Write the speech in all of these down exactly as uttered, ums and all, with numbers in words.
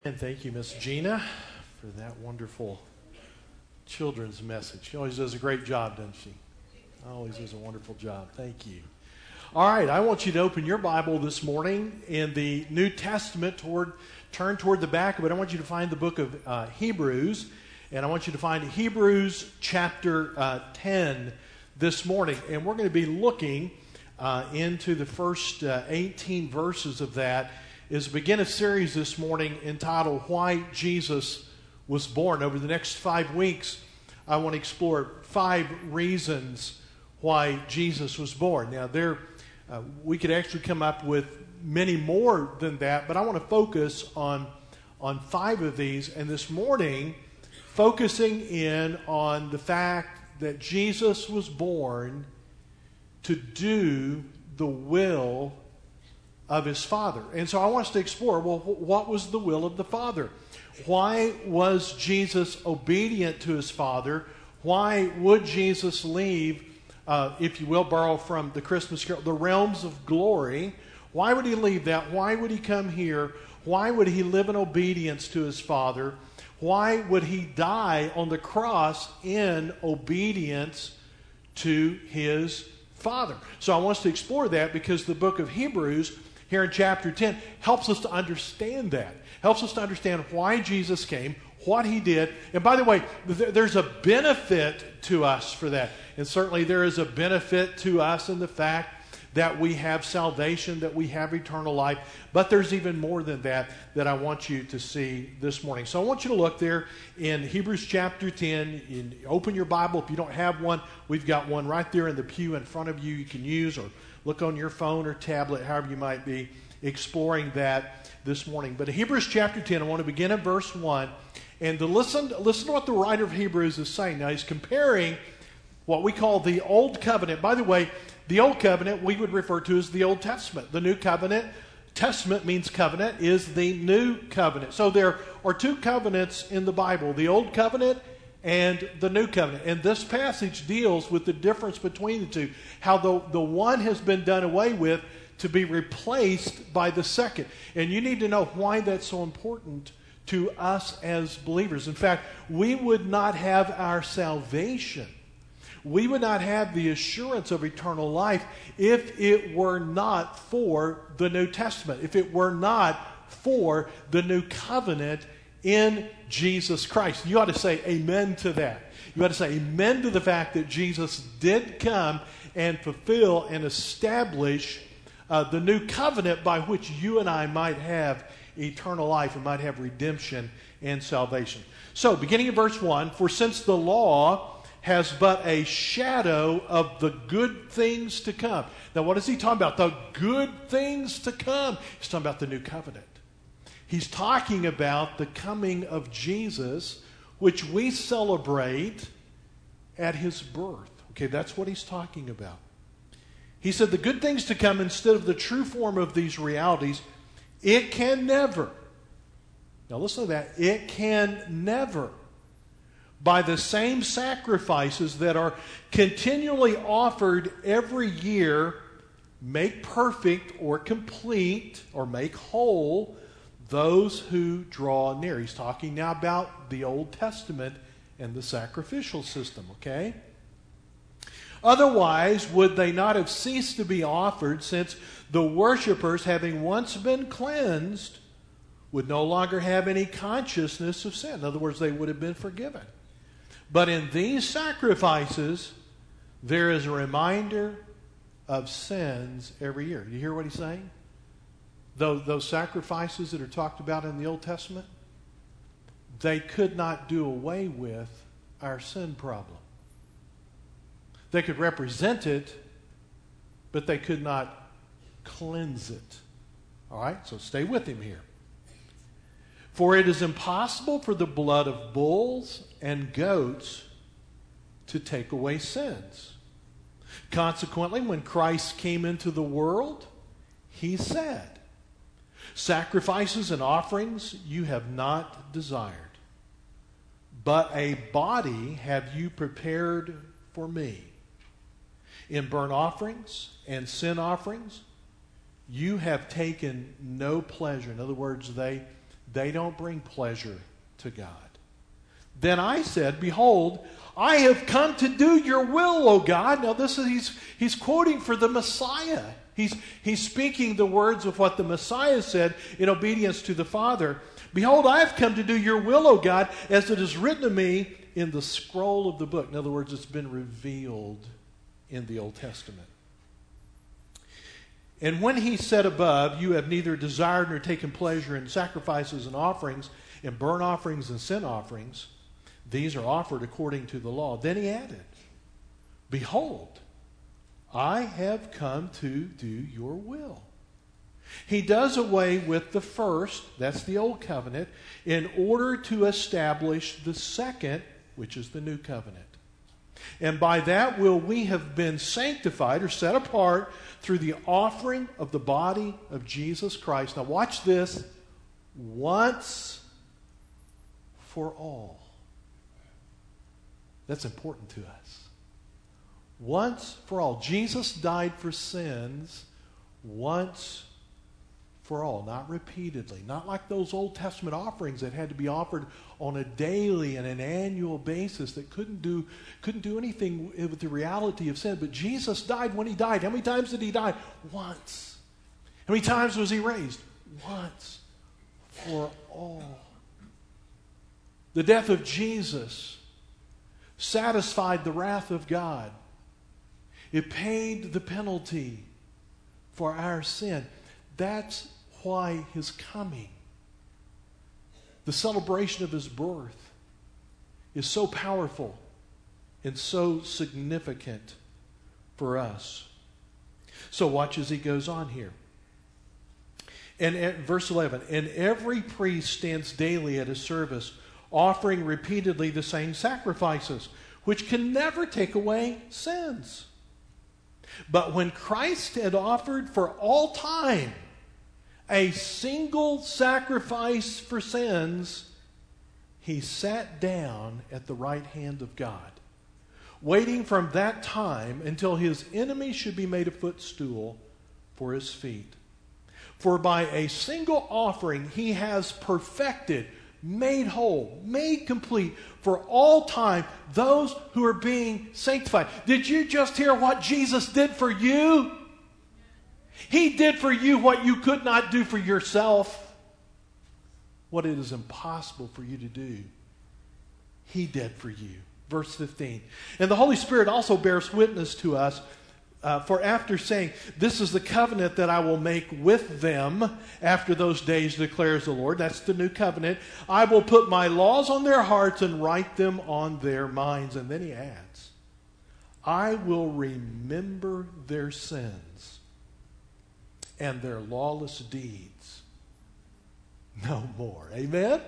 And thank you, Miss Gina, for that wonderful children's message. She always does a great job, doesn't she? Always does a wonderful job. Thank you. All right, I want you to open your Bible this morning in the New Testament, toward turn toward the back of it. I want you to find the book of uh, Hebrews, and I want you to find Hebrews chapter uh, ten this morning. And we're going to be looking uh, into the first uh, eighteen verses of that. Is begin a series this morning entitled Why Jesus Was Born. Over the next five weeks, I want to explore five reasons why Jesus was born. Now, there, uh, we could actually come up with many more than that, but I want to focus on, on five of these. And this morning, focusing in on the fact that Jesus was born to do the will of his Father. And so I want us to explore, well, what was the will of the Father? Why was Jesus obedient to his Father? Why would Jesus leave, uh, if you will, borrow from the Christmas carol, the realms of glory? Why would he leave that? Why would he come here? Why would he live in obedience to his Father? Why would he die on the cross in obedience to his Father? So I want us to explore that because the book of Hebrews here in chapter ten helps us to understand that. Helps us to understand why Jesus came, what he did. And by the way, th- there's a benefit to us for that. And certainly there is a benefit to us in the fact that we have salvation, that we have eternal life. But there's even more than that that I want you to see this morning. So I want you to look there in Hebrews chapter ten. In, open your Bible. If you don't have one, we've got one right there in the pew in front of you you can use, or look on your phone or tablet, however you might be exploring that this morning. But in Hebrews chapter ten, I want to begin at verse one. And to listen, listen to what the writer of Hebrews is saying. Now, he's comparing what we call the Old Covenant. By the way, the Old Covenant we would refer to as the Old Testament. The New Covenant, Testament means covenant, is the New Covenant. So there are two covenants in the Bible, the Old Covenant and the New Covenant. And this passage deals with the difference between the two, how the, the one has been done away with to be replaced by the second. And you need to know why that's so important to us as believers. In fact, we would not have our salvation, we would not have the assurance of eternal life if it were not for the New Testament, if it were not for the New Covenant in Jesus Christ. You ought to say amen to that. You ought to say amen to the fact that Jesus did come and fulfill and establish uh, the new covenant by which you and I might have eternal life and might have redemption and salvation. So, beginning in verse one, for since the law has but a shadow of the good things to come. Now, what is he talking about? The good things to come. He's talking about the new covenant. He's talking about the coming of Jesus, which we celebrate at his birth. Okay, that's what he's talking about. He said the good things to come instead of the true form of these realities, it can never, now listen to that, it can never, by the same sacrifices that are continually offered every year, make perfect or complete or make whole those who draw near. He's talking now about the Old Testament and the sacrificial system, okay? Otherwise, would they not have ceased to be offered, since the worshipers, having once been cleansed, would no longer have any consciousness of sin? In other words, they would have been forgiven. But in these sacrifices, there is a reminder of sins every year. You hear what he's saying? Those, those sacrifices that are talked about in the Old Testament, they could not do away with our sin problem. They could represent it, but they could not cleanse it. All right, so stay with him here. For it is impossible for the blood of bulls and goats to take away sins. Consequently, when Christ came into the world, he said, sacrifices and offerings you have not desired, but a body have you prepared for me. In burnt offerings and sin offerings, you have taken no pleasure. In other words, they they don't bring pleasure to God. Then I said, behold, I have come to do your will, O God. Now this is, he's, he's quoting for the Messiah. He's, he's speaking the words of what the Messiah said in obedience to the Father. Behold, I have come to do your will, O God, as it is written of me in the scroll of the book. In other words, it's been revealed in the Old Testament. And when he said above, you have neither desired nor taken pleasure in sacrifices and offerings, in burnt offerings and sin offerings, these are offered according to the law. Then he added, behold, I have come to do your will. He does away with the first, that's the old covenant, in order to establish the second, which is the new covenant. And by that will we have been sanctified or set apart through the offering of the body of Jesus Christ. Now watch this. Once for all. That's important to us. Once for all. Jesus died for sins once for all, not repeatedly. Not like those Old Testament offerings that had to be offered on a daily and an annual basis that couldn't do, couldn't do anything with the reality of sin. But Jesus died when he died. How many times did he die? Once. How many times was he raised? Once for all. The death of Jesus satisfied the wrath of God. It paid the penalty for our sin. That's why his coming, the celebration of his birth, is so powerful and so significant for us. So watch as he goes on here. And at verse eleven, and every priest stands daily at his service, offering repeatedly the same sacrifices, which can never take away sins. But when Christ had offered for all time a single sacrifice for sins, he sat down at the right hand of God, waiting from that time until his enemy should be made a footstool for his feet. For by a single offering he has perfected, made whole, made complete for all time those who are being sanctified. Did you just hear what Jesus did for you? He did for you what you could not do for yourself. What it is impossible for you to do, he did for you. Verse fifteen. And the Holy Spirit also bears witness to us, Uh, for after saying, this is the covenant that I will make with them after those days, declares the Lord. That's the new covenant. I will put my laws on their hearts and write them on their minds. And then he adds, I will remember their sins and their lawless deeds no more. Amen?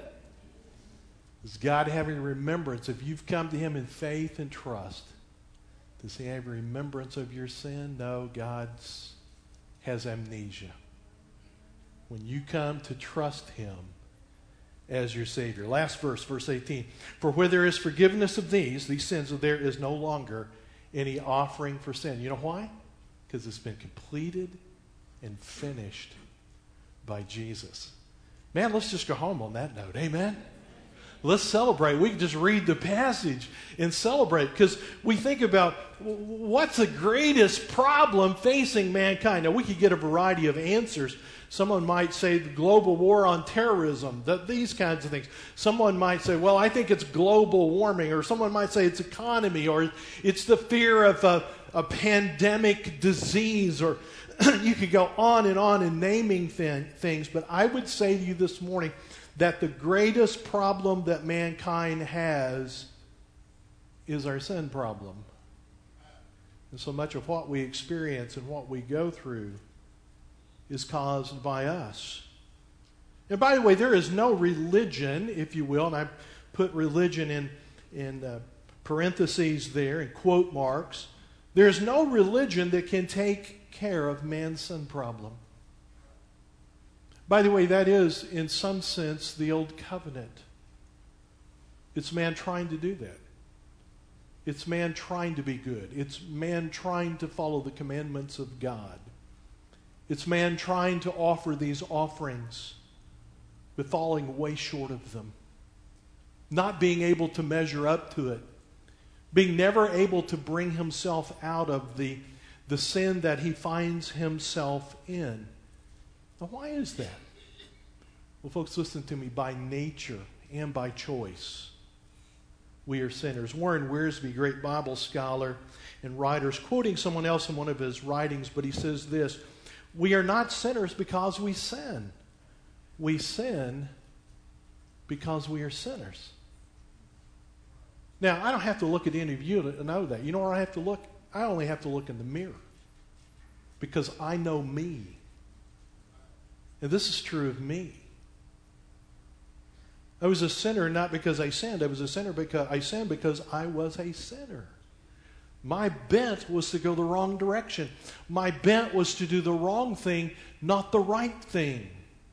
Is God having remembrance if you've come to him in faith and trust? Does he have remembrance of your sin? No, God has amnesia. When you come to trust him as your Savior. Last verse, verse eighteen. For where there is forgiveness of these, these sins, there is no longer any offering for sin. You know why? Because it's been completed and finished by Jesus. Man, let's just go home on that note. Amen? Let's celebrate. We can just read the passage and celebrate, because we think about what's the greatest problem facing mankind. Now, we could get a variety of answers. Someone might say the global war on terrorism, that these kinds of things. Someone might say, well, I think it's global warming, or someone might say it's economy, or it's the fear of a, a pandemic disease, or you could go on and on in naming th- things. But I would say to you this morning, that the greatest problem that mankind has is our sin problem. And so much of what we experience and what we go through is caused by us. And by the way, there is no religion, if you will, and I put religion in, in uh, parentheses there, in quote marks. There is no religion that can take care of man's sin problem. By the way, that is, in some sense, the old covenant. It's man trying to do that. It's man trying to be good. It's man trying to follow the commandments of God. It's man trying to offer these offerings but falling way short of them. Not being able to measure up to it. Being never able to bring himself out of the, the sin that he finds himself in. Now, why is that? Well, folks, listen to me. By nature and by choice, we are sinners. Warren Wiersbe, great Bible scholar and writer, is quoting someone else in one of his writings, but he says this: we are not sinners because we sin. We sin because we are sinners. Now, I don't have to look at any of you to know that. You know where I have to look? I only have to look in the mirror because I know me. And this is true of me. I was a sinner not because I sinned. I was a sinner because I sinned because I was a sinner. My bent was to go the wrong direction. My bent was to do the wrong thing, not the right thing.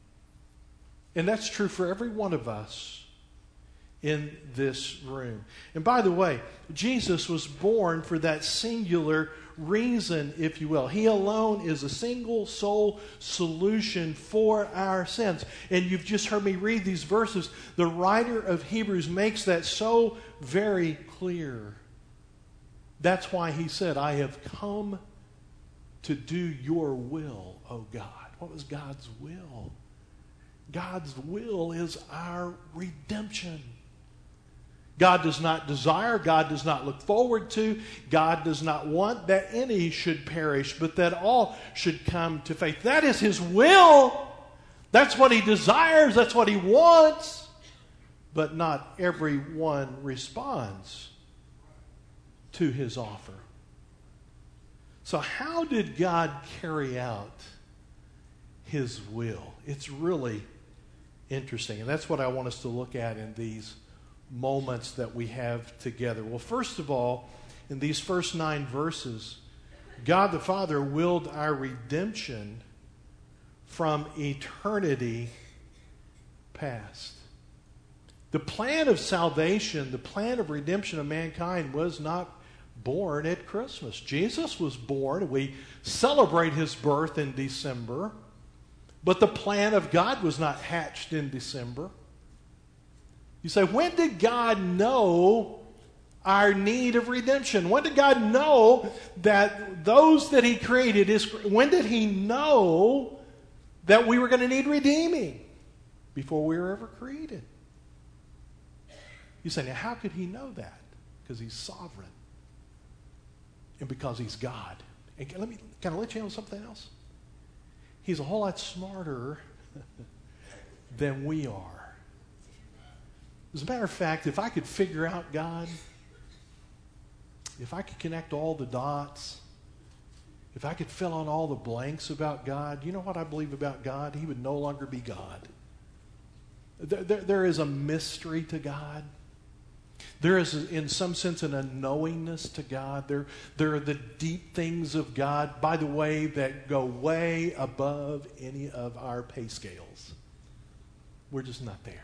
And that's true for every one of us in this room. And by the way, Jesus was born for that singular reason, if you will. He alone is a single sole solution for our sins. And you've just heard me read these verses. The writer of Hebrews makes that so very clear. That's why he said, I have come to do your will, O God. What was God's will? God's will is our redemption. God does not desire, God does not look forward to, God does not want that any should perish, but that all should come to faith. That is his will. That's what he desires. That's what he wants. But not everyone responds to his offer. So how did God carry out his will? It's really interesting. And that's what I want us to look at in these moments that we have together. Well, first of all, in these first nine verses, God the Father willed our redemption from eternity past. The plan of salvation, the plan of redemption of mankind was not born at Christmas. Jesus was born. We celebrate his birth in December. But the plan of God was not hatched in December. You say, when did God know our need of redemption? When did God know that those that he created, is, when did he know that we were going to need redeeming? Before we were ever created. You say, now how could he know that? Because he's sovereign. And because he's God. And let me kind of let you know something else. He's a whole lot smarter than we are. As a matter of fact, if I could figure out God, if I could connect all the dots, if I could fill in all the blanks about God, you know what I believe about God? He would no longer be God. There, there, there is a mystery to God. There is, in some sense, an unknowingness to God. There, there are the deep things of God, by the way, that go way above any of our pay scales. We're just not there.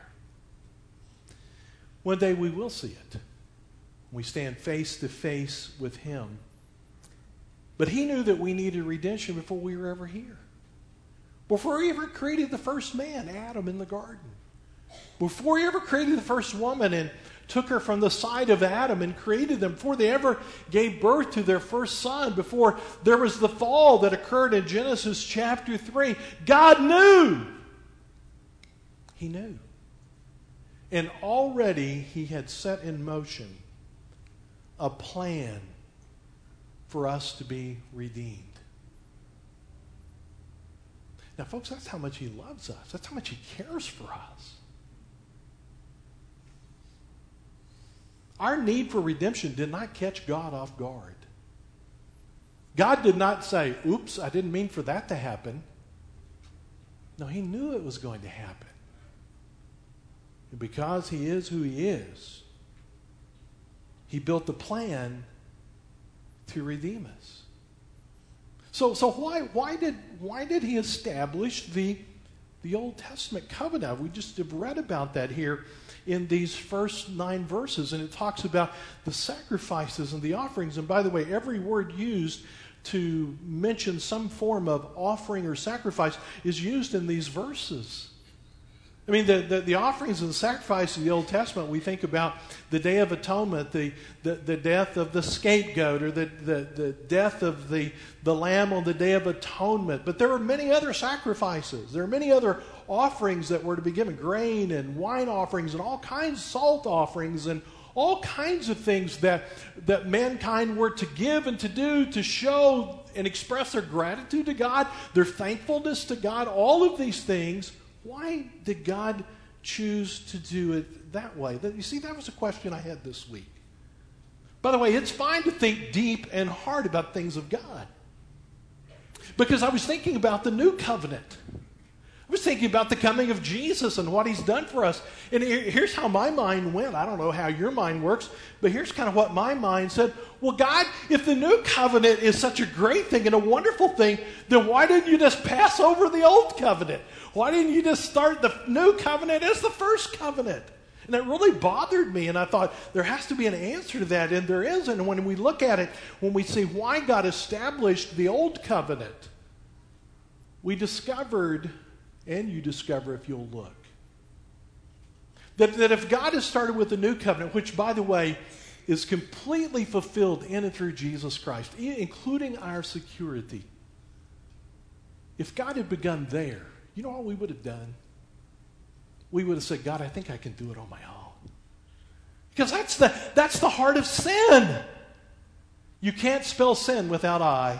One day we will see it. We stand face to face with him. But he knew that we needed redemption before we were ever here. Before he ever created the first man, Adam, in the garden. Before he ever created the first woman and took her from the side of Adam and created them. Before they ever gave birth to their first son. Before there was the fall that occurred in Genesis chapter three. God knew. He knew. And already he had set in motion a plan for us to be redeemed. Now, folks, that's how much he loves us. That's how much he cares for us. Our need for redemption did not catch God off guard. God did not say, oops, I didn't mean for that to happen. No, he knew it was going to happen. And because he is who he is, he built the plan to redeem us. So, so why, why, did, why did he establish the, the Old Testament covenant? We just have read about that here in these first nine verses. And it talks about the sacrifices and the offerings. And by the way, every word used to mention some form of offering or sacrifice is used in these verses. I mean, the, the, the offerings and the sacrifices of the Old Testament, we think about the Day of Atonement, the, the, the death of the scapegoat, or the, the, the death of the, the lamb on the Day of Atonement. But there are many other sacrifices. There are many other offerings that were to be given, grain and wine offerings and all kinds of salt offerings and all kinds of things that, that mankind were to give and to do to show and express their gratitude to God, their thankfulness to God, all of these things. Why did God choose to do it that way? You see, that was a question I had this week. By the way, it's fine to think deep and hard about things of God. Because I was thinking about the new covenant. I was thinking about the coming of Jesus and what he's done for us. And here's how my mind went. I don't know how your mind works, but here's kind of what my mind said. Well, God, if the new covenant is such a great thing and a wonderful thing, then why didn't you just pass over the old covenant? Why didn't you just start the new covenant as the first covenant? And it really bothered me, and I thought there has to be an answer to that, and there is. And when we look at it, when we see why God established the old covenant, we discovered, and you discover if you'll look, that, that if God has started with the new covenant, which, by the way, is completely fulfilled in and through Jesus Christ, including our security, if God had begun there, you know what we would have done? We would have said, God, I think I can do it on my own. Because that's the, that's the heart of sin. You can't spell sin without I.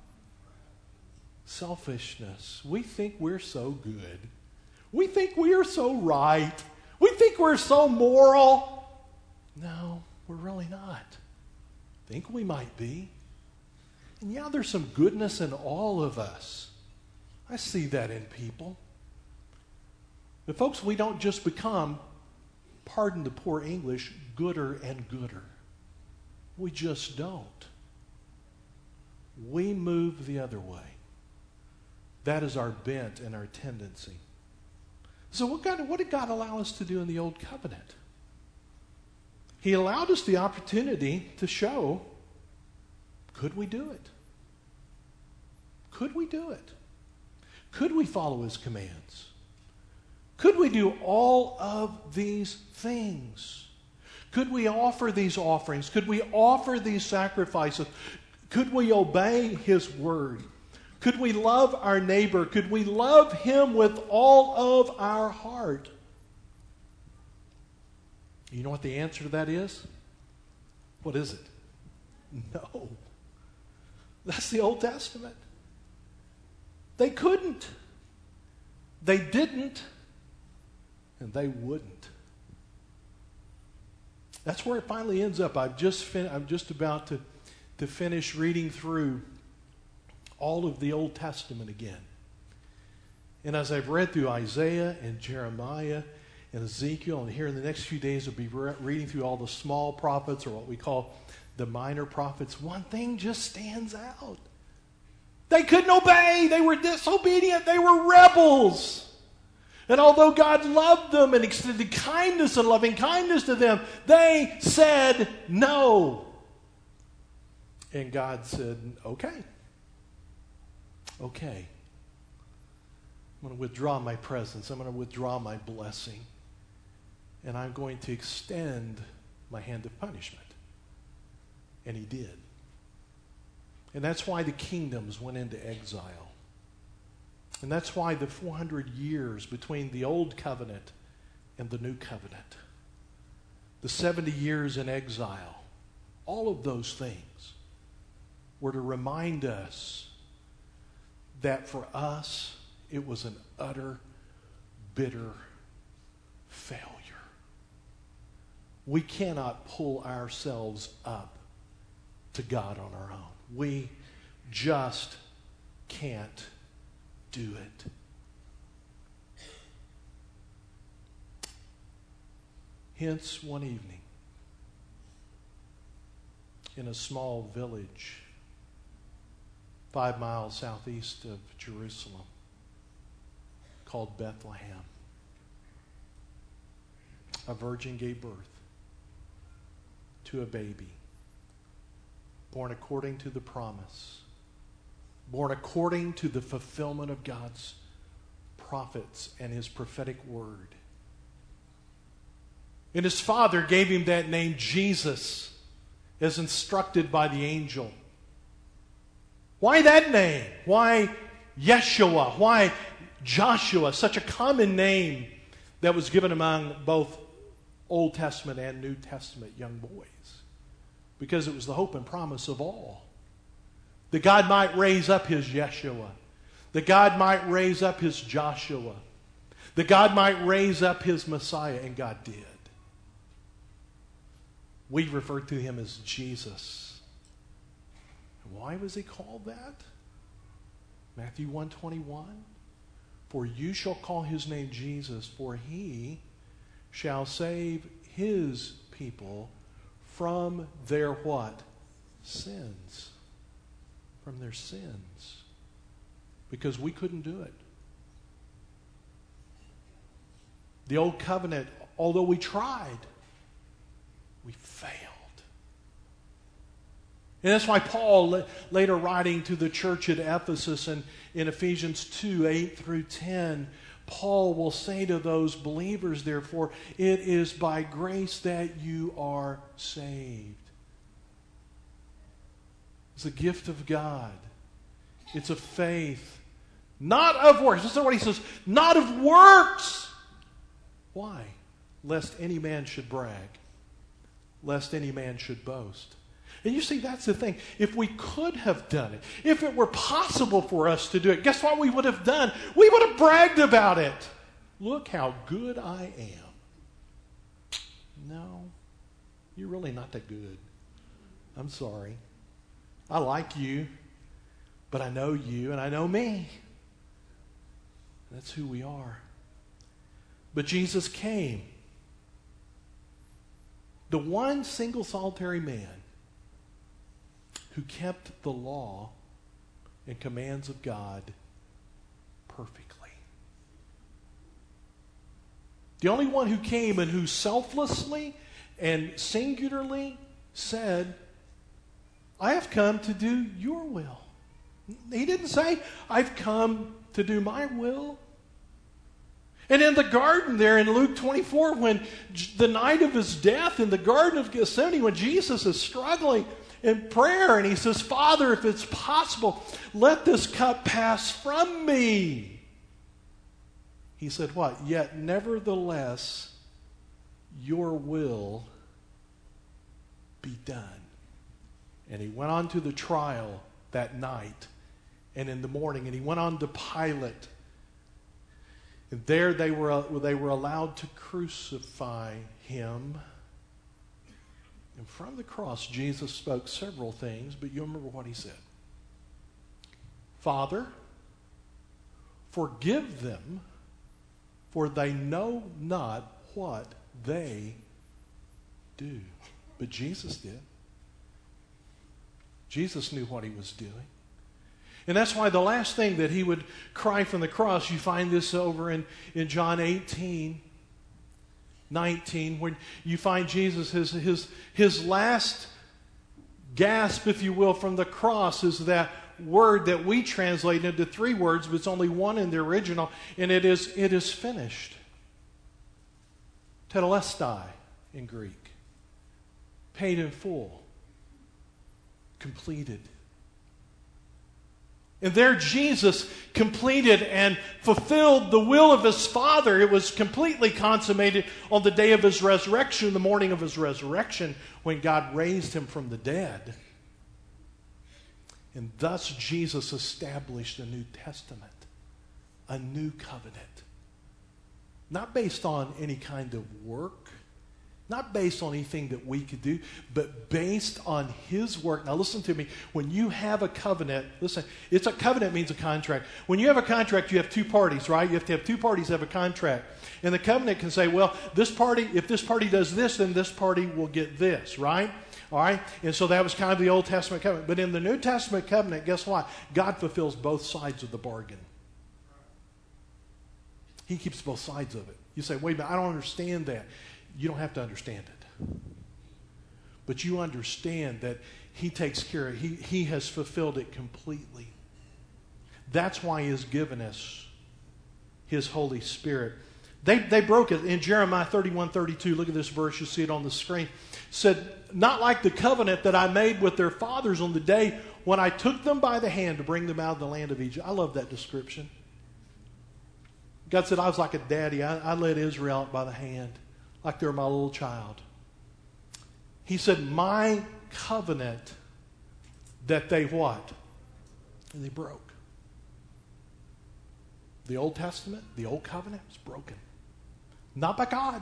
Selfishness. We think we're so good. We think we are so right. We think we're so moral. No, we're really not. Think we might be. And yeah, there's some goodness in all of us. I see that in people. But folks, we don't just become, pardon the poor English, gooder and gooder. We just don't. We move the other way. That is our bent and our tendency. So what, God, what did God allow us to do in the Old Covenant? He allowed us the opportunity to show, could we do it? Could we do it? Could we follow his commands? Could we do all of these things? Could we offer these offerings? Could we offer these sacrifices? Could we obey his word? Could we love our neighbor? Could we love him with all of our heart? You know what the answer to that is? What is it? No. That's the Old Testament. They couldn't. They didn't. And they wouldn't. That's where it finally ends up. I've just fin- I'm just about to, to finish reading through all of the Old Testament again. And as I've read through Isaiah and Jeremiah and Ezekiel, and here in the next few days I'll be re- reading through all the small prophets, or what we call the minor prophets, one thing just stands out. They couldn't obey. They were disobedient. They were rebels. And although God loved them and extended kindness and loving kindness to them, they said no. And God said, okay. Okay. I'm going to withdraw my presence. I'm going to withdraw my blessing. And I'm going to extend my hand of punishment. And he did. And that's why the kingdoms went into exile. And that's why the four hundred years between the old covenant and the new covenant, the seventy years in exile, all of those things were to remind us that for us it was an utter, bitter failure. We cannot pull ourselves up to God on our own. We just can't do it. Hence, one evening, in a small village five miles southeast of Jerusalem called Bethlehem, a virgin gave birth to a baby born according to the promise, born according to the fulfillment of God's prophets and his prophetic word. And his father gave him that name Jesus, as instructed by the angel. Why that name? Why Yeshua? Why Joshua? Such a common name that was given among both Old Testament and New Testament young boys. Because it was the hope and promise of all. That God might raise up his Yeshua. That God might raise up his Joshua. That God might raise up his Messiah. And God did. We refer to him as Jesus. Why was he called that? Matthew one twenty-one. For you shall call his name Jesus, for he shall save his people from their what? Sins. From their sins. Because we couldn't do it. The old covenant, although we tried, we failed. And that's why Paul, later writing to the church at Ephesus and in Ephesians two, eight through ten, Paul will say to those believers, therefore, it is by grace that you are saved. It's a gift of God. It's a faith. Not of works. Listen to what he says. Not of works. Why? Lest any man should brag. Lest any man should boast. And you see, that's the thing. If we could have done it, if it were possible for us to do it, guess what we would have done? We would have bragged about it. Look how good I am. No, you're really not that good. I'm sorry. I like you, but I know you and I know me. That's who we are. But Jesus came. The one single solitary man who kept the law and commands of God perfectly. The only one who came and who selflessly and singularly said, I have come to do your will. He didn't say, I've come to do my will. And in the garden there in Luke twenty-four, when the night of his death in the Garden of Gethsemane, when Jesus is struggling in prayer and he says, Father, if it's possible, let this cup pass from me. He said what? Yet nevertheless, your will be done. And he went on to the trial that night and in the morning, and he went on to Pilate. And there they were, they were allowed to crucify him. And from the cross, Jesus spoke several things, but you remember what he said. Father, forgive them, for they know not what they do. But Jesus did. Jesus knew what he was doing. And that's why the last thing that he would cry from the cross, you find this over in, in John eighteen, nineteen, when you find Jesus, his, his, his last gasp, if you will, from the cross is that word that we translate into three words, but it's only one in the original, and it is, it is finished. Tetelestai in Greek. Paid in full. Completed. And there Jesus completed and fulfilled the will of his Father. It was completely consummated on the day of his resurrection, the morning of his resurrection, when God raised him from the dead. And thus Jesus established a New Testament, a new covenant. Not based on any kind of work, not based on anything that we could do, but based on his work. Now listen to me. When you have a covenant, listen, it's a covenant means a contract. When you have a contract, you have two parties, right? You have to have two parties have a contract. And the covenant can say, well, this party, if this party does this, then this party will get this, right? All right? And so that was kind of the Old Testament covenant. But in the New Testament covenant, guess what? God fulfills both sides of the bargain. He keeps both sides of it. You say, wait a minute, I don't understand that. You don't have to understand it. But you understand that he takes care of it. He, he has fulfilled it completely. That's why he has given us His Holy Spirit. They, they broke it. In Jeremiah thirty-one thirty-two, look at this verse, you see it on the screen. Said, not like the covenant that I made with their fathers on the day when I took them by the hand to bring them out of the land of Egypt. I love that description. God said, I was like a daddy. I, I led Israel out by the hand, like they were my little child. He said, my covenant that they what? And they broke. The Old Testament, the Old Covenant was broken. Not by God,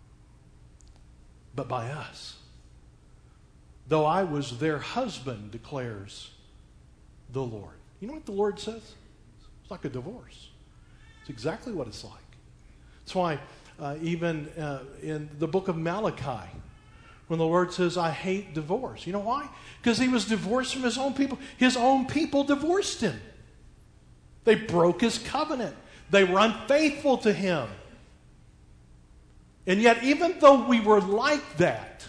but by us. Though I was their husband, declares the Lord. You know what the Lord says? It's like a divorce. It's exactly what it's like. That's why uh, even uh, in the book of Malachi, when the Lord says, I hate divorce. You know why? Because he was divorced from his own people. His own people divorced him. They broke his covenant. They were unfaithful to him. And yet, even though we were like that,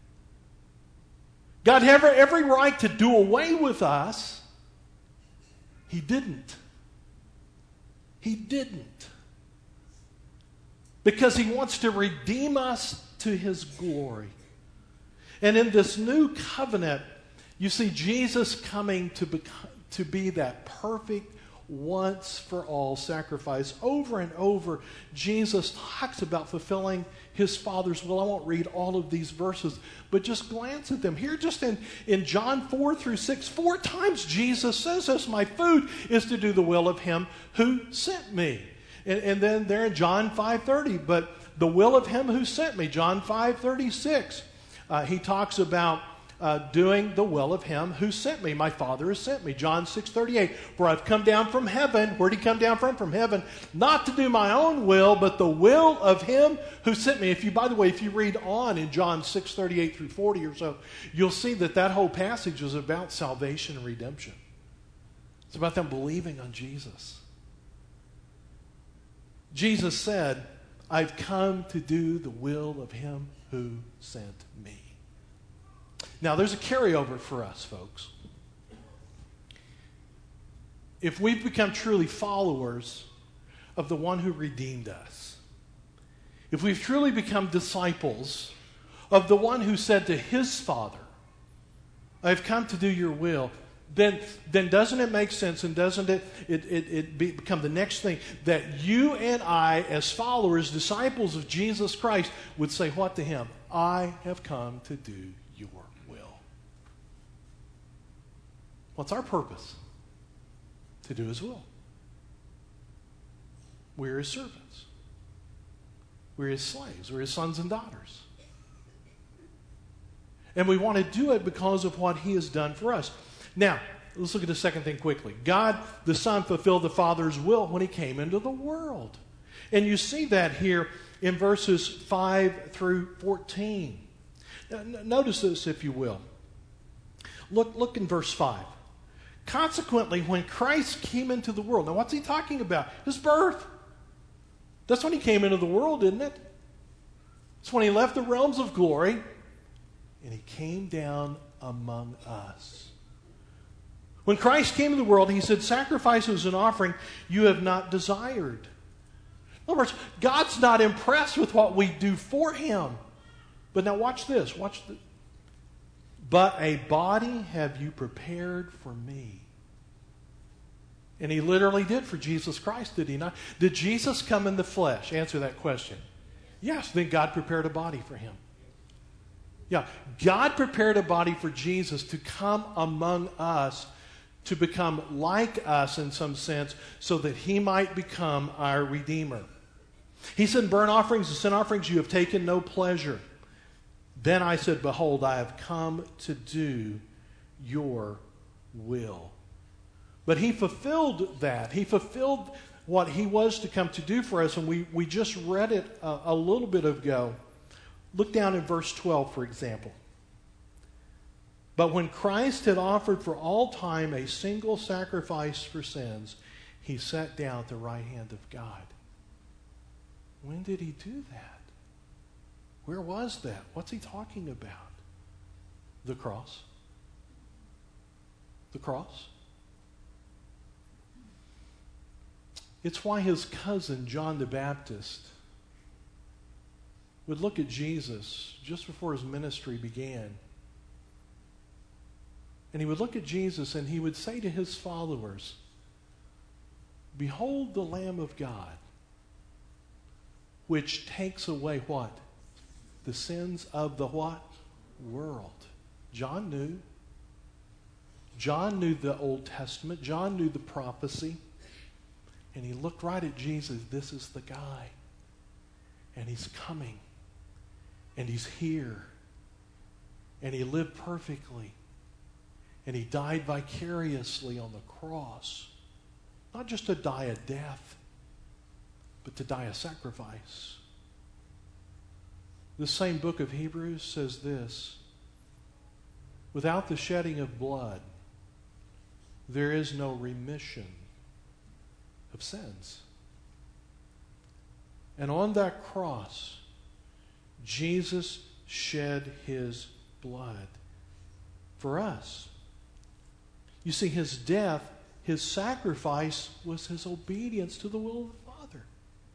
God had every, every right to do away with us. He didn't. He didn't. Because he wants to redeem us to his glory. And in this new covenant, you see Jesus coming to, become, to be that perfect once for all sacrifice. Over and over, Jesus talks about fulfilling his Father's will. I won't read all of these verses, but just glance at them. Here just in, in John four through six, four times Jesus says this, my food is to do the will of him who sent me. And, and then there in John five thirty, but the will of him who sent me. John five thirty-six, uh, he talks about Uh, doing the will of him who sent me. My Father has sent me. John six thirty-eight, for I've come down from heaven. Where did he come down from? From heaven. Not to do my own will, but the will of him who sent me. If you, by the way, if you read on in John six thirty-eight through forty or so, you'll see that that whole passage is about salvation and redemption. It's about them believing on Jesus. Jesus said, I've come to do the will of him who sent me. Now, there's a carryover for us, folks. If we've become truly followers of the one who redeemed us, if we've truly become disciples of the one who said to his Father, I've come to do your will, then, then doesn't it make sense and doesn't it, it, it, it be, become the next thing that you and I, as followers, disciples of Jesus Christ, would say what to him? I have come to do your will. What's our purpose? To do his will. We're his servants. We're his slaves. We're his sons and daughters. And we want to do it because of what he has done for us. Now, let's look at the second thing quickly. God, the Son, fulfilled the Father's will when he came into the world. And you see that here in verses five through fourteen. Now, notice this, if you will. Look, look in verse five. Consequently, when Christ came into the world, now what's he talking about? His birth. That's when he came into the world, isn't it? It's when he left the realms of glory and he came down among us. When Christ came into the world, he said, sacrifices and offering you have not desired. In other words, God's not impressed with what we do for him. But now watch this. Watch the. But a body have you prepared for me. And he literally did for Jesus Christ, did he not? Did Jesus come in the flesh? Answer that question. Yes, then God prepared a body for him. Yeah, God prepared a body for Jesus to come among us, to become like us in some sense, so that he might become our Redeemer. He said, burnt offerings and sin offerings you have taken no pleasure. Then I said, behold, I have come to do your will. But he fulfilled that. He fulfilled what he was to come to do for us. And we, we just read it a, a little bit ago. Look down in verse twelve, for example. But when Christ had offered for all time a single sacrifice for sins, he sat down at the right hand of God. When did he do that? Where was that? What's he talking about? The cross. The cross. It's why his cousin, John the Baptist, would look at Jesus just before his ministry began. And he would look at Jesus and he would say to his followers, "Behold the Lamb of God, which takes away" what? The sins of the what? World. John knew. John knew the Old Testament. John knew the prophecy. And he looked right at Jesus. This is the guy. And he's coming. And he's here. And he lived perfectly. And he died vicariously on the cross. Not just to die a death, but to die a sacrifice. The same book of Hebrews says this: without the shedding of blood, there is no remission of sins. And on that cross, Jesus shed his blood for us. You see, his death, his sacrifice, was his obedience to the will of the Father.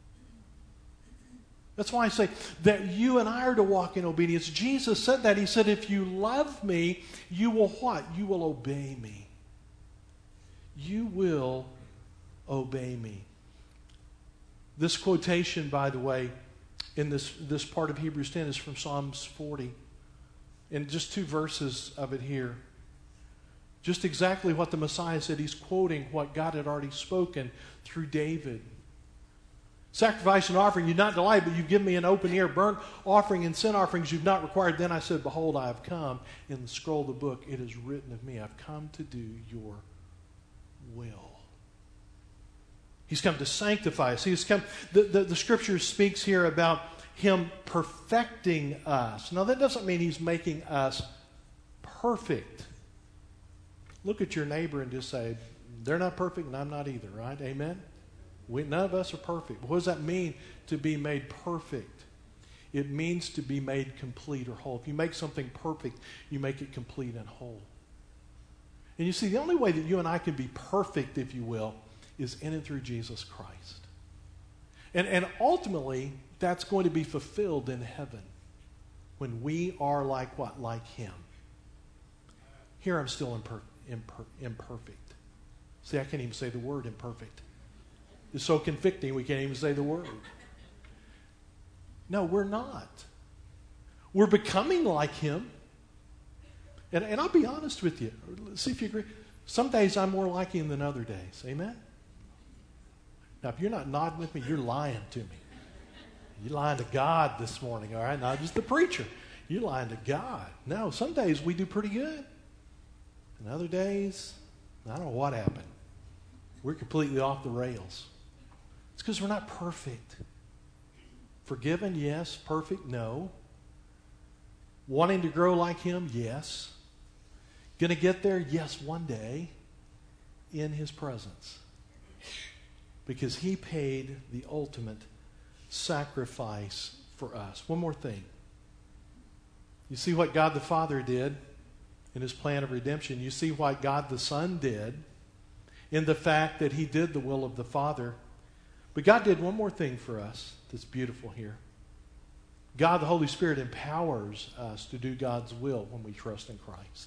That's why I say that you and I are to walk in obedience. Jesus said that. He said, if you love me, you will what? You will obey me. You will obey me. This quotation, by the way, in this, this part of Hebrews ten is from Psalms forty. And just two verses of it here. Just exactly what the Messiah said. He's quoting what God had already spoken through David. Sacrifice and offering you've not delighted, but you give me an open ear. Burnt offering and sin offerings you've not required. Then I said, behold, I have come. In the scroll of the book it is written of me, I've come to do your will. He's come to sanctify us. He's come. The, the, the Scripture speaks here about him perfecting us. Now that doesn't mean he's making us perfect. Look at your neighbor and just say, they're not perfect and I'm not either, right? Amen? We, none of us are perfect. But what does that mean to be made perfect? It means to be made complete or whole. If you make something perfect, you make it complete and whole. And you see, the only way that you and I can be perfect, if you will, is in and through Jesus Christ. And, and ultimately, that's going to be fulfilled in heaven when we are like what? Like him. Here I'm still imper- imper- imperfect. See, I can't even say the word imperfect. It's so convicting we can't even say the word. No, we're not. We're becoming like him. And, and I'll be honest with you. See if you agree. Some days I'm more like him than other days. Amen? Now, if you're not nodding with me, you're lying to me. You're lying to God this morning, all right? Not just the preacher. You're lying to God. No, some days we do pretty good. And other days, I don't know what happened. We're completely off the rails. It's because we're not perfect. Forgiven, yes. Perfect, no. Wanting to grow like him, yes. Going to get there, yes, one day. In his presence. Because he paid the ultimate sacrifice for us. One more thing. You see what God the Father did in his plan of redemption. You see what God the Son did in the fact that he did the will of the Father. But God did one more thing for us that's beautiful here. God the Holy Spirit empowers us to do God's will when we trust in Christ.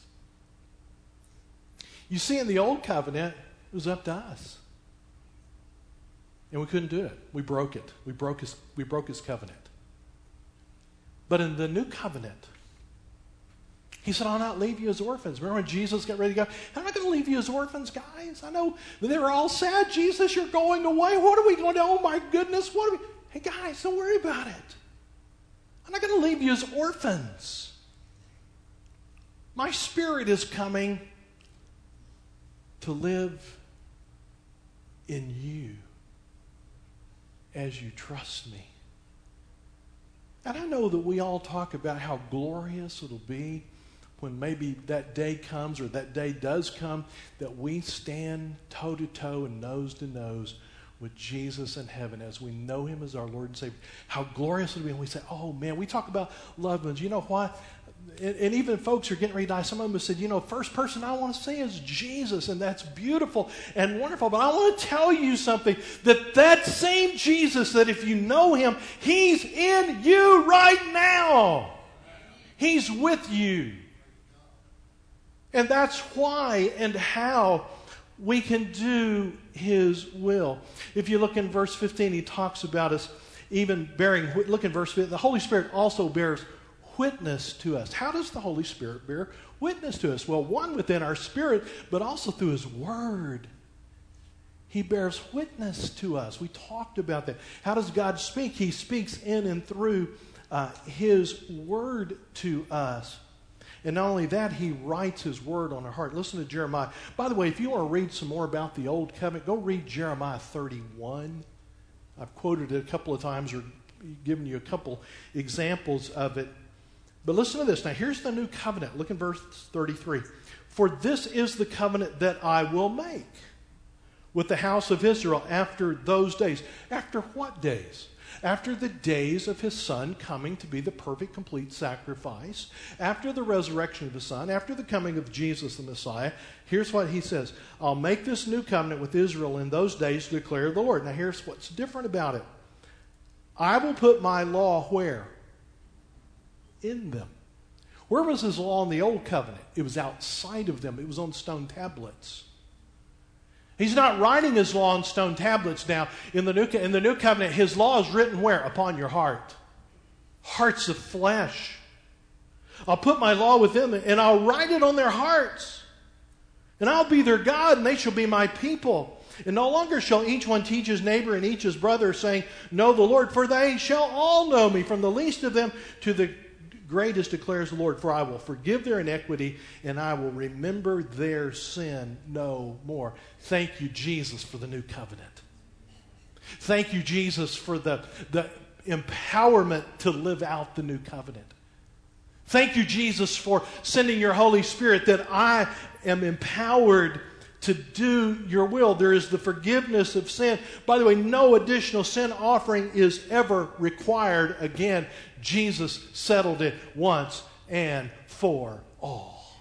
You see, in the Old Covenant, it was up to us. And we couldn't do it. We broke it. We broke his, we broke his covenant. But in the New Covenant, he said, I'll not leave you as orphans. Remember when Jesus got ready to go? I'm not going to leave you as orphans, guys. I know they were all sad. Jesus, you're going away. What are we going to do? Oh, my goodness. What are we? Hey, guys, don't worry about it. I'm not going to leave you as orphans. My Spirit is coming to live in you as you trust me. And I know that we all talk about how glorious it'll be when maybe that day comes, or that day does come, that we stand toe to toe and nose to nose with Jesus in heaven as we know him as our Lord and Savior. How glorious it'll be when we say, oh man, we talk about loved ones. You know what? and, and even folks who are getting ready to die, some of them have said, you know, first person I want to see is Jesus, and that's beautiful and wonderful. But I want to tell you something, that that same Jesus, that if you know him, he's in you right now. He's with you. And that's why and how we can do his will. If you look in verse fifteen, he talks about us even bearing, look in verse fifteen, the Holy Spirit also bears witness to us. How does the Holy Spirit bear witness to us? Well, one, within our spirit, but also through his word. He bears witness to us. We talked about that. How does God speak? He speaks in and through uh, his word to us. And not only that, he writes his word on our heart. Listen to Jeremiah. By the way, if you want to read some more about the Old Covenant, go read Jeremiah thirty-one. I've quoted it a couple of times or given you a couple examples of it. But listen to this. Now, here's the new covenant. Look in verse thirty-three. For this is the covenant that I will make with the house of Israel after those days. After what days? After the days of his Son coming to be the perfect, complete sacrifice, after the resurrection of his Son, after the coming of Jesus the Messiah. Here's what he says. I'll make this new covenant with Israel in those days to declare the Lord. Now here's what's different about it. I will put my law where? In them. Where was his law in the old covenant? It was outside of them. It was on stone tablets. He's not writing his law on stone tablets now. In the new, in the new covenant, his law is written where? Upon your heart. Hearts of flesh. I'll put my law within them, and I'll write it on their hearts. And I'll be their God, and they shall be my people. And no longer shall each one teach his neighbor and each his brother, saying, know the Lord, for they shall all know me, from the least of them to the greatest, declares the Lord. For I will forgive their iniquity, and I will remember their sin no more. Thank you, Jesus, for the new covenant. Thank you, Jesus, for the, the empowerment to live out the new covenant. Thank you, Jesus, for sending your Holy Spirit, that I am empowered to do your will. There is the forgiveness of sin. By the way, no additional sin offering is ever required again. Jesus settled it once and for all.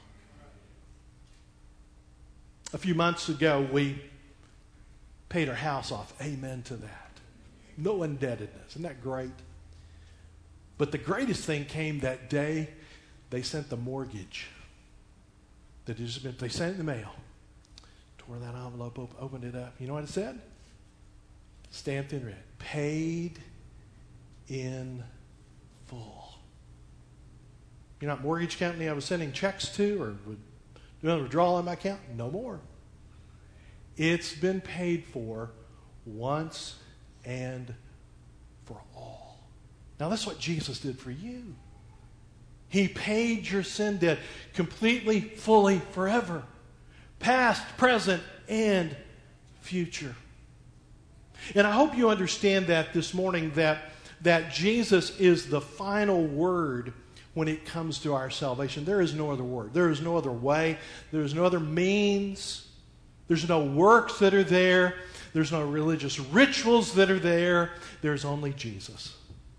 A few months ago, we paid our house off. Amen to that. No indebtedness. Isn't that great? But the greatest thing came that day. They sent the mortgage. That had just been, they sent it in the mail. Tore that envelope, op- opened it up. You know what it said? Stamped in red. Paid in full. You're not mortgage company I was sending checks to or would do a withdrawal on my account? No more. It's been paid for once and for all. Now that's what Jesus did for you. He paid your sin debt completely, fully, forever. Past, present, and future. And I hope you understand that this morning, that, that Jesus is the final word when it comes to our salvation. There is no other word. There is no other way. There is no other means. There's no works that are there. There's no religious rituals that are there. There's only Jesus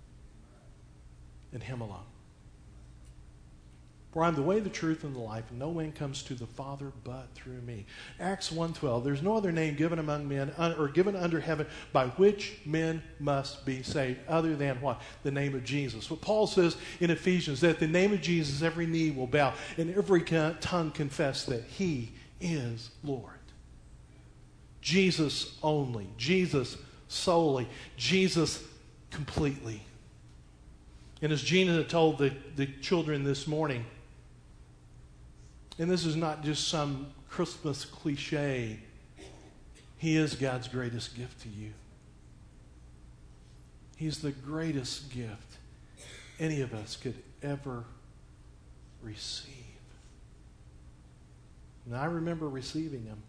and him alone. For I am the way, the truth, and the life, and no man comes to the Father but through me. Acts one twelve, there's no other name given among men, or given under heaven, by which men must be saved, other than what? The name of Jesus. What Paul says in Ephesians, that the name of Jesus, every knee will bow, and every tongue confess that he is Lord. Jesus only. Jesus solely. Jesus completely. And as Gina told the, the children this morning, and this is not just some Christmas cliche, he is God's greatest gift to you. He's the greatest gift any of us could ever receive. And I remember receiving him.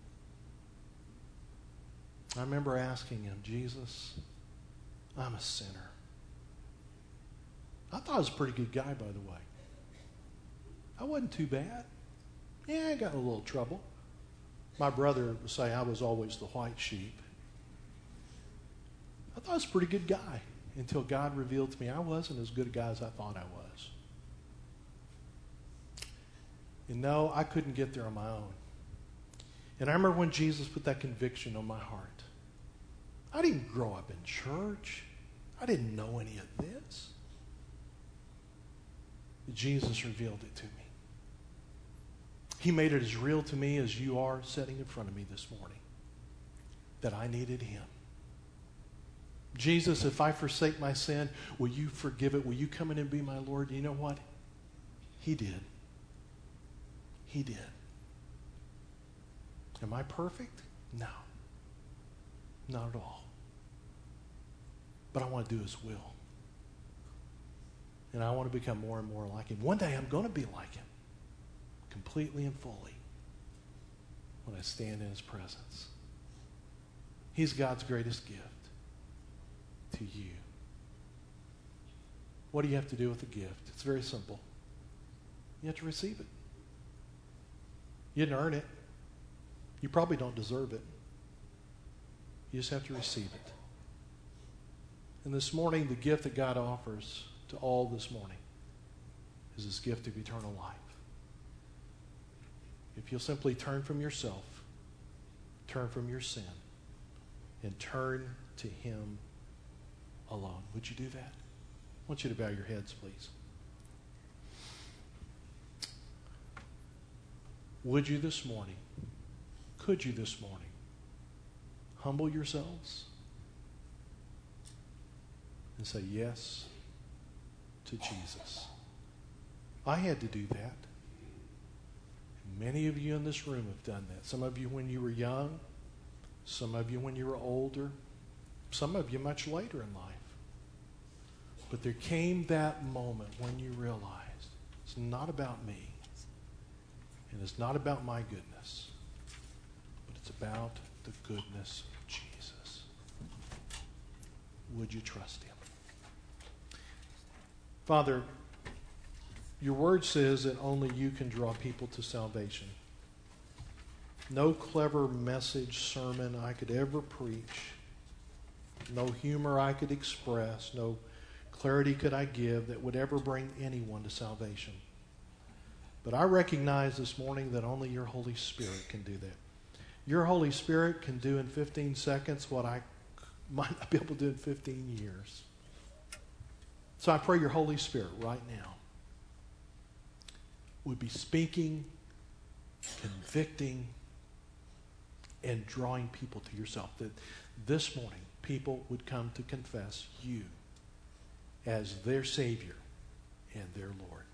I remember asking him, Jesus, I'm a sinner. I thought I was a pretty good guy, by the way. I wasn't too bad. Yeah, I got in a little trouble. My brother would say I was always the white sheep. I thought I was a pretty good guy until God revealed to me I wasn't as good a guy as I thought I was. And no, I couldn't get there on my own. And I remember when Jesus put that conviction on my heart. I didn't grow up in church. I didn't know any of this. Jesus revealed it to me. He made it as real to me as you are sitting in front of me this morning, that I needed him. Jesus, if I forsake my sin, will you forgive it? Will you come in and be my Lord? You know what? He did. He did. Am I perfect? No. Not at all. But I want to do his will. And I want to become more and more like him. One day I'm going to be like him, completely and fully, when I stand in his presence. He's God's greatest gift to you. What do you have to do with the gift? It's very simple. You have to receive it. You didn't earn it. You probably don't deserve it. You just have to receive it. And this morning, the gift that God offers to all this morning is his gift of eternal life. If you'll simply turn from yourself, turn from your sin, and turn to him alone. Would you do that? I want you to bow your heads, please. Would you this morning, could you this morning, humble yourselves and say yes to Jesus? I had to do that. Many of you in this room have done that. Some of you when you were young, some of you when you were older, some of you much later in life. But there came that moment when you realized it's not about me, and it's not about my goodness, but it's about the goodness of Jesus. Would you trust him? Father, your word says that only you can draw people to salvation. No clever message, sermon I could ever preach, no humor I could express, no clarity could I give that would ever bring anyone to salvation. But I recognize this morning that only your Holy Spirit can do that. Your Holy Spirit can do in fifteen seconds what I might not be able to do in fifteen years. So I pray your Holy Spirit right now would be speaking, convicting, and drawing people to yourself. That this morning people would come to confess you as their Savior and their Lord.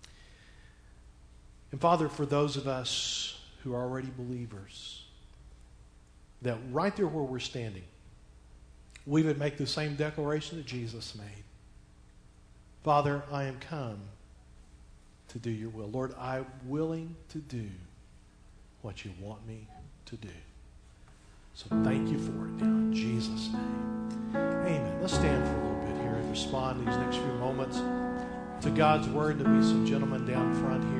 And Father, for those of us who are already believers, that right there where we're standing, we would make the same declaration that Jesus made. Father, I am come to do your will. Lord, I'm willing to do what you want me to do. So thank you for it now in Jesus' name. Amen. Let's stand for a little bit here and respond these next few moments to God's word. There'll be some gentlemen down front here.